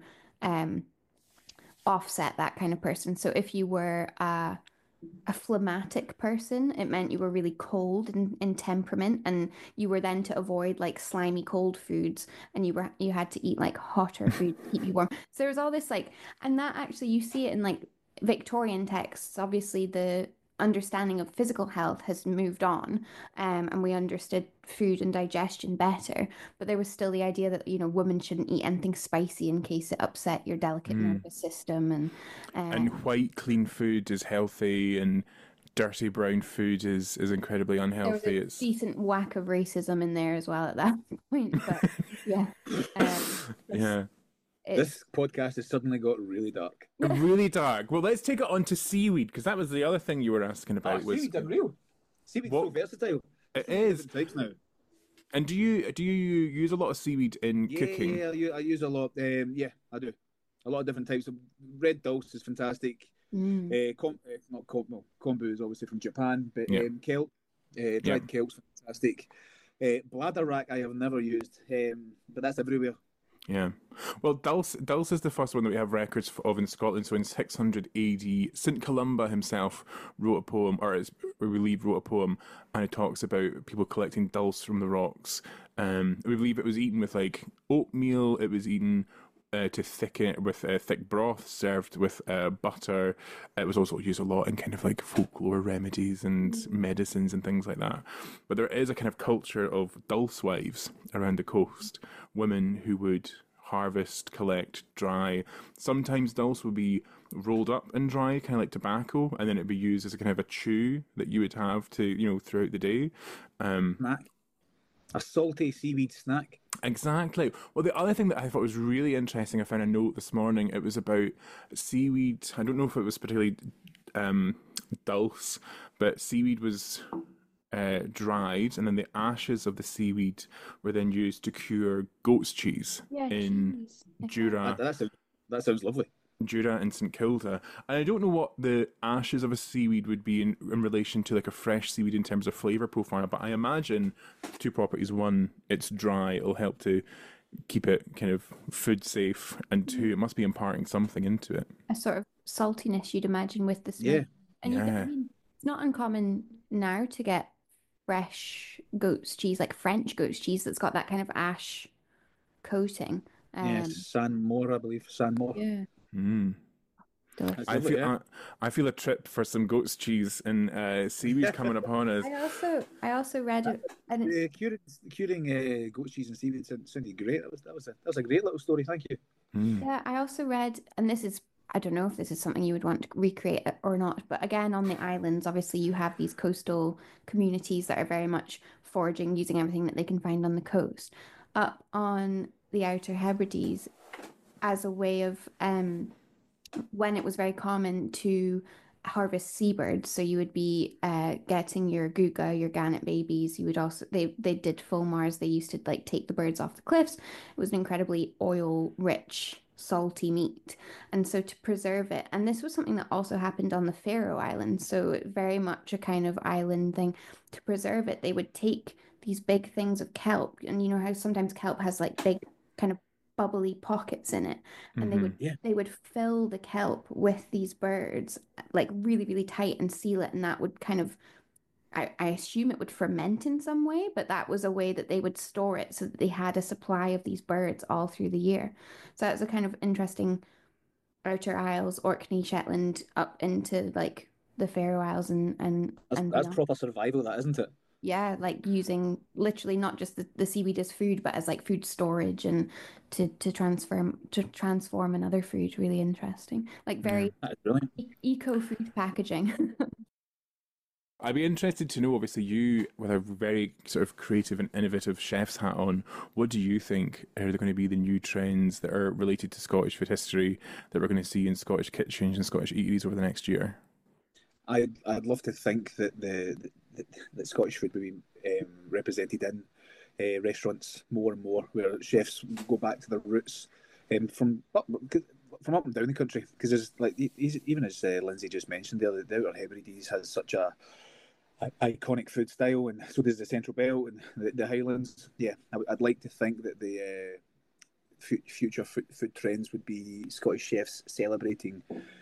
S2: offset that kind of person. So if you were a phlegmatic person, it meant you were really cold in temperament, and you were then to avoid like slimy cold foods, and you had to eat like hotter food to keep you warm. So there was all this like, and that actually you see it in like Victorian texts. Obviously the understanding of physical health has moved on, and we understood food and digestion better, but there was still the idea that, you know, women shouldn't eat anything spicy in case it upset your delicate nervous system,
S1: and white clean food is healthy and dirty brown food is incredibly unhealthy.
S2: There was a decent whack of racism in there as well at that point, but yeah.
S3: This podcast has suddenly got really dark.
S1: Really dark. Well, let's take it on to seaweed, because that was the other thing you were asking about.
S3: Seaweed's unreal. Seaweed's so versatile.
S1: It is.
S3: Types now.
S1: And do you use a lot of seaweed in cooking?
S3: Yeah, I use a lot. I do. A lot of different types. Of red dulse is fantastic. Kombu is obviously from Japan, but kelp, dried kelp's fantastic. Bladderwrack I have never used, but that's everywhere.
S1: Yeah. Well, Dulse is the first one that we have records of in Scotland. So in 600 AD, St. Columba himself wrote a poem, we believe wrote a poem, and it talks about people collecting dulse from the rocks. We believe it was eaten with like oatmeal. It was eaten to thicken with thick broth served with butter. It was also used a lot in kind of like folklore remedies and medicines and things like that. But there is a kind of culture of dulse wives around the coast, women who would harvest, collect, dry. Sometimes dulse would be rolled up and dry, kind of like tobacco, and then it'd be used as a kind of a chew that you would have to, you know, throughout the day.
S3: Snack. A salty seaweed snack.
S1: Exactly. Well, the other thing that I thought was really interesting, I found a note this morning. It was about seaweed. I don't know if it was particularly dulse, but seaweed was dried, and then the ashes of the seaweed were then used to cure goat's cheese in Jura.
S3: That sounds lovely.
S1: Jura and St Kilda. And I don't know what the ashes of a seaweed would be in relation to like a fresh seaweed in terms of flavour profile, but I imagine two properties. One, it's dry, it'll help to keep it kind of food safe, and two, it must be imparting something into it.
S2: A sort of saltiness, you'd imagine, with the smoke.
S3: Yeah.
S2: And I mean, it's not uncommon now to get fresh goat's cheese, like French goat's cheese, that's got that kind of ash coating.
S3: Yes, Sanmore, I believe. Sanmore.
S2: Yeah.
S1: Mm. I feel a trip for some goat's cheese and seaweed coming upon us.
S2: I also read it.
S3: Curing goat's cheese and seaweed sounded great. That was a great little story. Thank you.
S1: Mm.
S2: Yeah, I also read, and this is, I don't know if this is something you would want to recreate or not, but again, on the islands, obviously you have these coastal communities that are very much foraging, using everything that they can find on the coast. Up on the Outer Hebrides, as a way of when it was very common to harvest seabirds, so you would be getting your guga, your gannet babies. You would also they did fulmars. They used to like take the birds off the cliffs. It was an incredibly oil rich, salty meat, and so to preserve it, and this was something that also happened on the Faroe Islands, so very much a kind of island thing. To preserve it, they would take these big things of kelp, and you know how sometimes kelp has like big kind of bubbly pockets in it, and they would fill the kelp with these birds like really, really tight and seal it, and that would kind of, I assume it would ferment in some way, but that was a way that they would store it so that they had a supply of these birds all through the year. So that's a kind of interesting Outer Isles, Orkney, Shetland, up into like the Faroe Isles and
S3: that's proper survival, that, isn't it?
S2: Yeah, like using literally not just the seaweed as food, but as like food storage and to transform another food. Really interesting. Like very eco food packaging.
S1: I'd be interested to know, obviously, you with a very sort of creative and innovative chef's hat on, what do you think are going to be the new trends that are related to Scottish food history that we're going to see in Scottish kitchens and Scottish eateries over the next year?
S3: I'd love to think that that Scottish food will be represented in restaurants more and more, where chefs go back to their roots from up and down the country. Because there's like, even as Lindsay just mentioned there, the Outer Hebrides has such a iconic food style, and so does the Central Belt and the Highlands. Yeah, I'd like to think that the future food trends would be Scottish chefs celebrating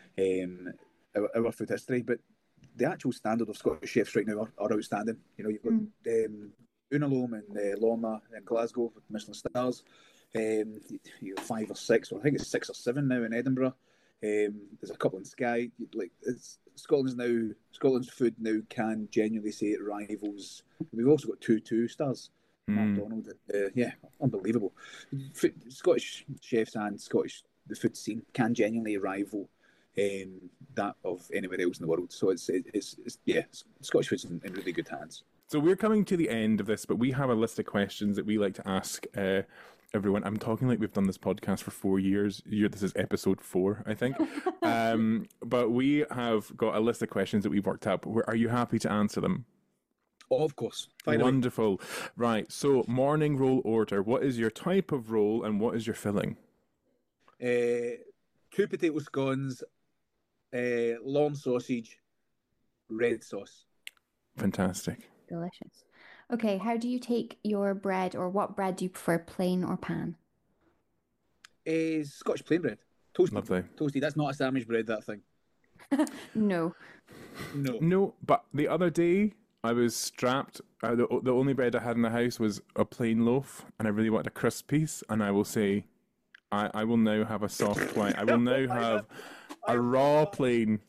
S3: our food history, but the actual standard of Scottish chefs right now are outstanding. You know, you've got Unalome and Lorna in Glasgow with Michelin stars. You have 5 or 6, or I think it's 6 or 7 now in Edinburgh. There's a couple in Skye. Like, Scotland's food now can genuinely say it rivals. We've also got 2 stars. McDonald, unbelievable. Scottish chefs and the food scene can genuinely rival that of anywhere else in the world. So it's Scottish food's in really good hands.
S1: So we're coming to the end of this, but we have a list of questions that we like to ask everyone. I'm talking like we've done this podcast for 4 years. This is episode 4, I think. But we have got a list of questions that we've worked up. Are you happy to answer them?
S3: Oh, of course. Finally.
S1: Wonderful. Right. So morning roll order. What is your type of roll and what is your filling?
S3: 2 potato scones, lawn sausage, red sauce.
S1: Fantastic.
S2: Delicious. Okay, how do you take your bread, or what bread do you prefer, plain or pan?
S3: Scottish plain bread. Toasty.
S1: Lovely.
S3: Toasty. That's not a sandwich bread, that thing.
S2: No,
S1: but the other day I was strapped. The only bread I had in the house was a plain loaf, and I really wanted a crisp piece, and I will say I will now have a soft white. I will now have a raw plain.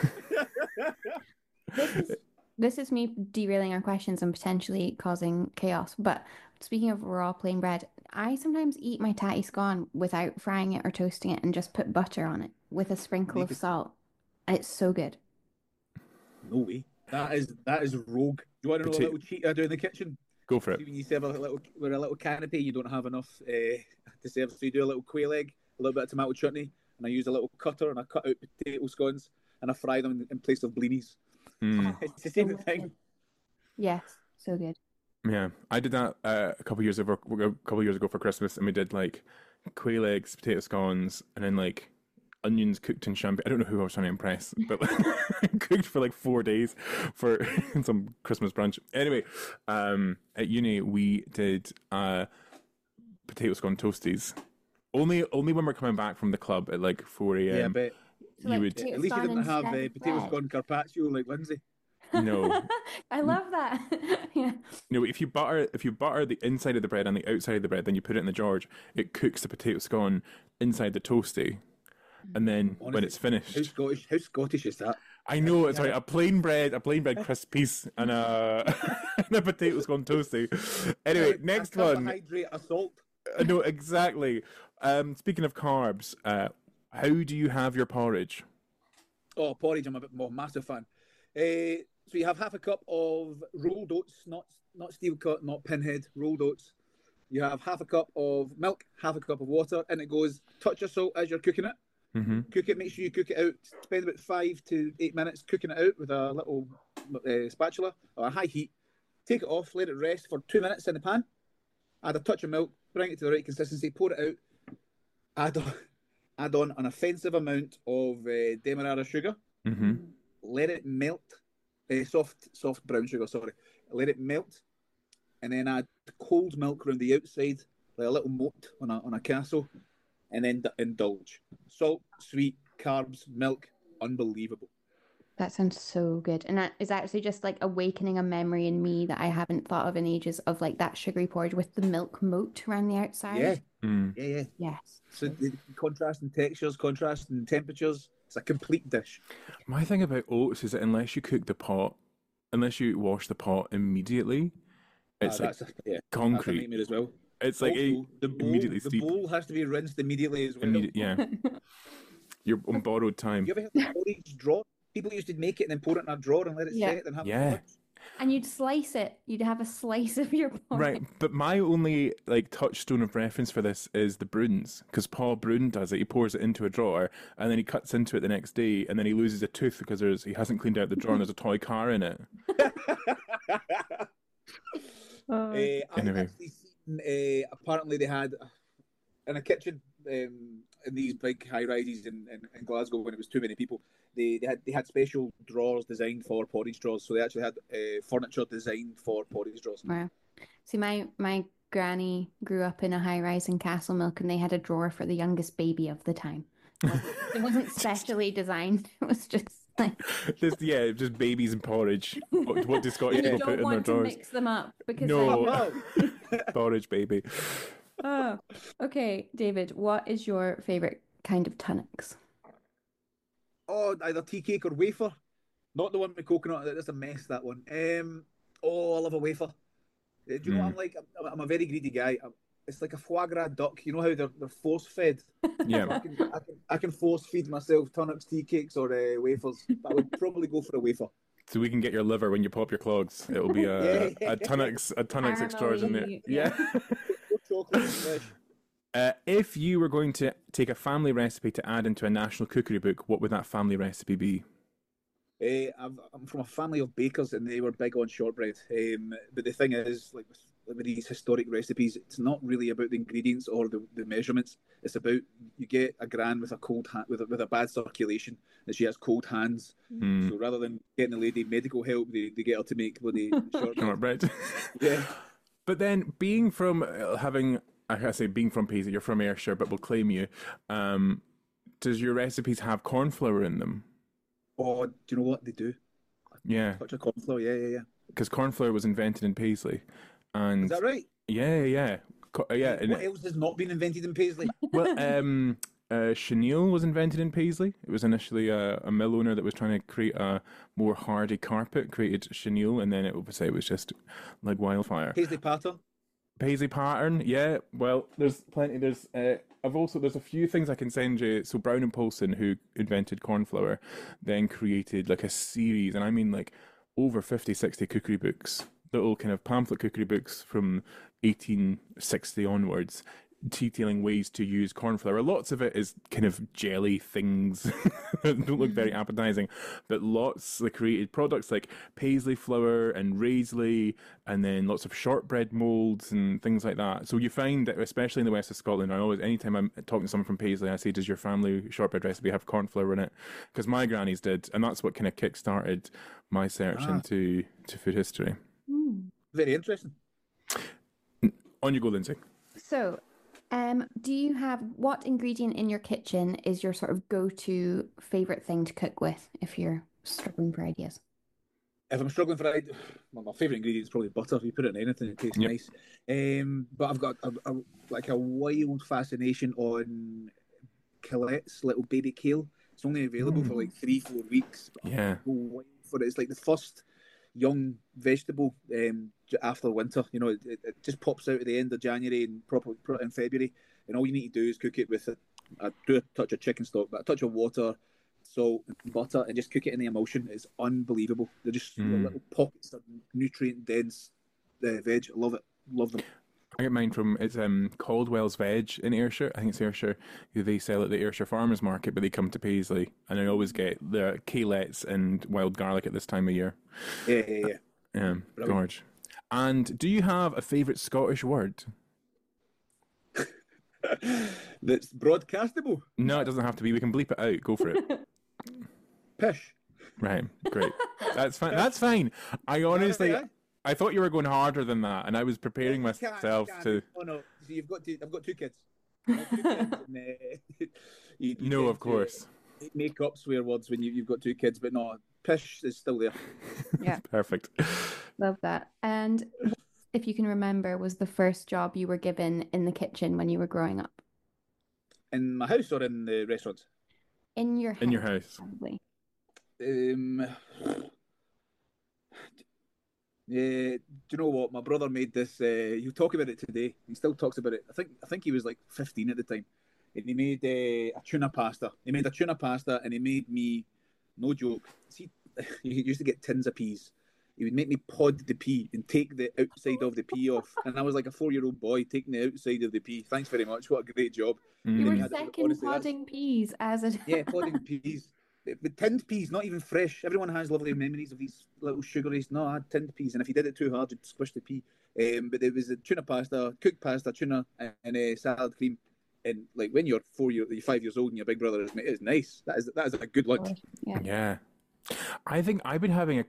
S2: This is me derailing our questions and potentially causing chaos. But speaking of raw plain bread, I sometimes eat my tatty scone without frying it or toasting it and just put butter on it with a sprinkle of salt. And it's so good.
S3: No way. That is rogue. Do you want to know a little cheat I do in the kitchen?
S1: Go for it.
S3: When you serve with a little canopy, you don't have enough to serve, so you do a little quail egg, a little bit of tomato chutney, and I use a little cutter and I cut out potato scones. and I fry them in place of blinis. It's the same thing.
S2: Yes, so good.
S1: Yeah, I did that a couple of years ago for Christmas, and we did like quail eggs, potato scones, and then like onions cooked in champagne. I don't know who I was trying to impress, but like, cooked for like 4 days for some Christmas brunch. Anyway, at uni we did potato scone toasties. Only when we're coming back from the club at like 4 a.m.
S3: Yeah, but
S2: So,
S3: at least you didn't have potato scone carpaccio like Lindsay.
S1: No.
S2: I love that. Yeah.
S1: No, if you butter the inside of the bread and the outside of the bread, then you put it in the George, it cooks the potato scone inside the toasty. And then honestly, when it's finished,
S3: how Scottish is that?
S1: I know it's right. A plain bread crisp piece, and a and a potato scone toasty. Anyway, next one.
S3: Carbohydrate assault.
S1: No, exactly. Speaking of carbs, how do you have your porridge?
S3: Oh, porridge! I'm a bit more massive fan. So you have half a cup of rolled oats, not steel cut, not pinhead, rolled oats. You have half a cup of milk, half a cup of water, and it goes touch of salt as you're cooking it.
S1: Mm-hmm.
S3: Cook it. Make sure you cook it out. Spend about 5 to 8 minutes cooking it out with a little spatula or a high heat. Take it off. Let it rest for 2 minutes in the pan. Add a touch of milk. Bring it to the right consistency. Pour it out. Add on an offensive amount of demerara sugar.
S1: Mm-hmm.
S3: Let it melt. Soft brown sugar. Sorry. Let it melt, and then add cold milk around the outside, like a little moat on a castle. And then indulge. Salt, sweet, carbs, milk, unbelievable.
S2: That sounds so good. And that is actually just like awakening a memory in me that I haven't thought of in ages of like that sugary porridge with the milk moat around the outside.
S3: Yeah.
S1: Mm.
S3: Yeah.
S2: Yes.
S3: So the contrast in textures, contrast in temperatures, it's a complete dish.
S1: My thing about oats is that unless you wash the pot immediately, it's concrete.
S3: That's a nightmare as well.
S1: It's like
S3: also,
S1: immediately steep.
S3: The bowl has to be rinsed immediately as well.
S1: Yeah. You're on borrowed time.
S3: You ever had a porridge drawer? People used to make it and then pour it in a drawer and let it set and have it.
S2: And you'd slice it. You'd have a slice of your porridge.
S1: Right, but my only like touchstone of reference for this is the Bruins, because Paul Brun does it. He pours it into a drawer and then he cuts into it the next day, and then he loses a tooth because he hasn't cleaned out the drawer and there's a toy car in it.
S3: Anyway. Apparently they had in a kitchen in these big high rises in Glasgow when it was too many people. They had special drawers designed for porridge drawers, so they actually had furniture designed for porridge drawers.
S2: Wow. See, my granny grew up in a high rise in Castlemilk, and they had a drawer for the youngest baby of the time. It wasn't specially designed. It was just like
S1: just babies and porridge. What do Scottish people put in their drawers? You don't want to
S2: mix them up because
S1: no. Porridge baby.
S2: Oh, okay, David. What is your favorite kind of tunnocks?
S3: Oh, either tea cake or wafer. Not the one with coconut. That's a mess. That one. I love a wafer. Do you know what I'm like? I'm a very greedy guy. It's like a foie gras duck. You know how they're force fed.
S1: Yeah.
S3: I can force feed myself tunnocks, tea cakes, or wafers. But I would probably go for a wafer.
S1: So we can get your liver when you pop your clogs. It'll be a tunnocks extraordinaire. Yeah. If you were going to take a family recipe to add into a national cookery book, what would that family recipe be?
S3: I'm from a family of bakers, and they were big on shortbread. But the thing is, like with these historic recipes, it's not really about the ingredients or the measurements. It's about you get a gran with a cold hand, with a bad circulation, and she has cold hands. So rather than getting the lady medical help, they get her to make bloody shortbread. Yeah.
S1: But then, being from Paisley, you're from Ayrshire, but we'll claim you. Does your recipes have corn flour in them?
S3: Oh, do you know what they do?
S1: Yeah.
S3: Touch of corn flour, yeah.
S1: Because corn flour was invented in Paisley. And
S3: is that right?
S1: Yeah.
S3: What else has not been invented in Paisley?
S1: Well, chenille was invented in Paisley. It was initially a mill owner that was trying to create a more hardy carpet, created chenille, and then it was just like wildfire. Paisley pattern, yeah. Well, there's plenty. There's a few things I can send you. So Brown and Polson, who invented corn flour, then created like a series, and I mean like over 50, 60 cookery books, little kind of pamphlet cookery books from 1860 onwards, detailing ways to use corn flour. Lots of it is kind of jelly things that don't look very appetizing, but lots of created products like paisley flour and raisley, and then lots of shortbread molds and things like that. So you find that, especially in the west of Scotland, I always, anytime I'm talking to someone from Paisley, I say, does your family shortbread recipe have corn flour in it? Because my grannies did, and that's what kind of kick-started my search into food history.
S3: Very interesting.
S1: On you go, Lindsay.
S2: So, do you have, what ingredient in your kitchen is your sort of go-to favourite thing to cook with if you're struggling for ideas?
S3: If I'm struggling for ideas, well, my favourite ingredient is probably butter. If you put it in anything, it tastes nice. But I've got a wild fascination on Colette's little baby kale. It's only available for like 3-4 weeks.
S1: Yeah.
S3: For it. It's like the first young vegetable after winter. You know, it just pops out at the end of January and probably put it in February. And all you need to do is cook it with a touch of chicken stock, but a touch of water, salt, and butter, and just cook it in the emulsion. It's unbelievable. They're just little pockets of nutrient dense veg. I love it. Love them.
S1: I get mine from, it's Caldwell's Veg in Ayrshire. I think it's Ayrshire. They sell at the Ayrshire Farmers Market, but they come to Paisley. And I always get the Kalettes and wild garlic at this time of year.
S3: Yeah.
S1: Gorge. And do you have a favourite Scottish word?
S3: That's broadcastable?
S1: No, it doesn't have to be. We can bleep it out. Go for it.
S3: Pish.
S1: Right, great. That's fine. That's fine. I honestly... I thought you were going harder than that, and I was preparing myself to...
S3: Oh, no. See, I've got 2 kids. And,
S1: no, of course.
S3: Make up swear words when you've got 2 kids, but no, pish is still there.
S2: Yeah.
S1: Perfect.
S2: Love that. And if you can remember, was the first job you were given in the kitchen when you were growing up?
S3: In my house or in the restaurants?
S2: In your house.
S1: In your house.
S2: Probably.
S3: Yeah, do you know what? My brother made this. He'll talk about it today. He still talks about it. I think he was like 15 at the time, and he made a tuna pasta. He made a tuna pasta, and he made me, no joke. See, he used to get tins of peas. He would make me pod the pea and take the outside of the pea off, and I was like a 4-year-old boy taking the outside of the pea. Thanks very much. What a great job!
S2: You were second podding peas as a
S3: podding peas. With tinned peas, not even fresh. Everyone has lovely memories of these little sugaries. No, I had tinned peas, and if you did it too hard, you'd squish the pea. But it was a tuna pasta, cooked pasta, tuna, and a salad cream. And like when you're 5 years old, and your big brother is nice. That is a good lunch.
S1: Yeah. I think I've been having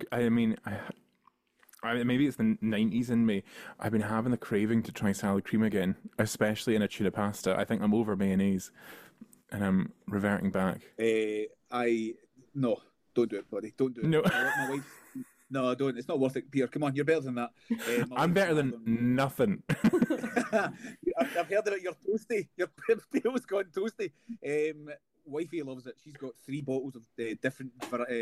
S1: maybe it's the 90s in me. I've been having the craving to try salad cream again, especially in a tuna pasta. I think I'm over mayonnaise, and I'm reverting back.
S3: No, don't do it, buddy. Don't do it.
S1: No.
S3: My wife. No, don't. It's not worth it, Peter. Come on, you're better than that.
S1: I'm better than nothing.
S3: I've heard about your toasty. Your tail's gone toasty. Wifey loves it. She's got 3 bottles of different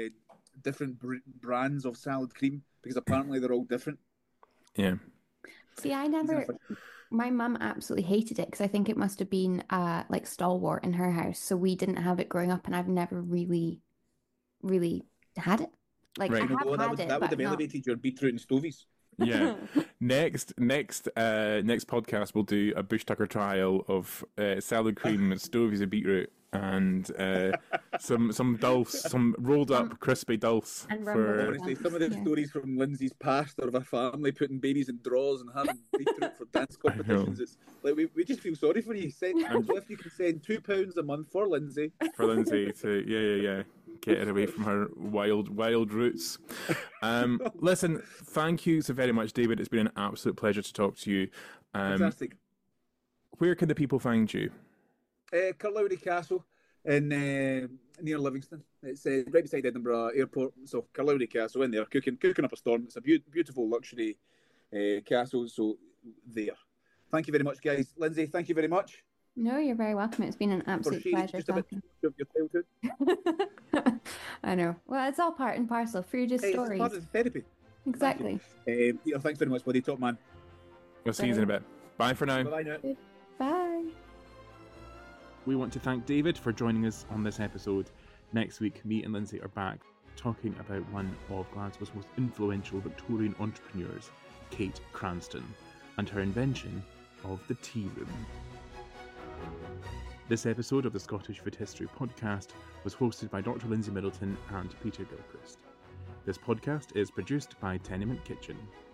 S3: brands of salad cream because apparently they're all different.
S1: Yeah.
S2: See, my mum absolutely hated it because I think it must have been like stalwart in her house. So we didn't have it growing up, and I've never really had it. Like right.
S3: That would have elevated your beetroot and stovies.
S1: Yeah. Next podcast we'll do a Bush Tucker trial of salad cream, stovies and beetroot, and some dulse, some rolled up crispy dulse.
S3: Honestly, some of the stories from Lindsay's past or of her family putting babies in drawers and having beetroot for dance competitions. It's like we just feel sorry for you. So if you can send £2 a month for Lindsay.
S1: For Lindsay to get her away from her wild roots. Listen, thank you so very much, David. It's been an absolute pleasure to talk to you.
S3: Fantastic.
S1: Where can the people find you?
S3: Carlowry Castle in near Livingston. It's right beside Edinburgh Airport. So Carlowry Castle in there, cooking up a storm. It's a beautiful luxury castle. So there. Thank you very much, guys. Lindsay, thank you very much.
S2: No, you're very welcome. It's been an absolute pleasure talking.
S3: Of your childhood.
S2: I know. Well, it's all part and parcel. Food is stories. It's part
S3: of the therapy.
S2: Exactly.
S3: Peter, thanks very much, buddy. Top man.
S1: We'll see you in a bit. Bye for now.
S3: Bye now.
S2: Bye.
S1: We want to thank David for joining us on this episode. Next week, me and Lindsay are back talking about one of Glasgow's most influential Victorian entrepreneurs, Kate Cranston, and her invention of the tea room. This episode of the Scottish Food History Podcast was hosted by Dr. Lindsay Middleton and Peter Gilchrist. This podcast is produced by Tenement Kitchen.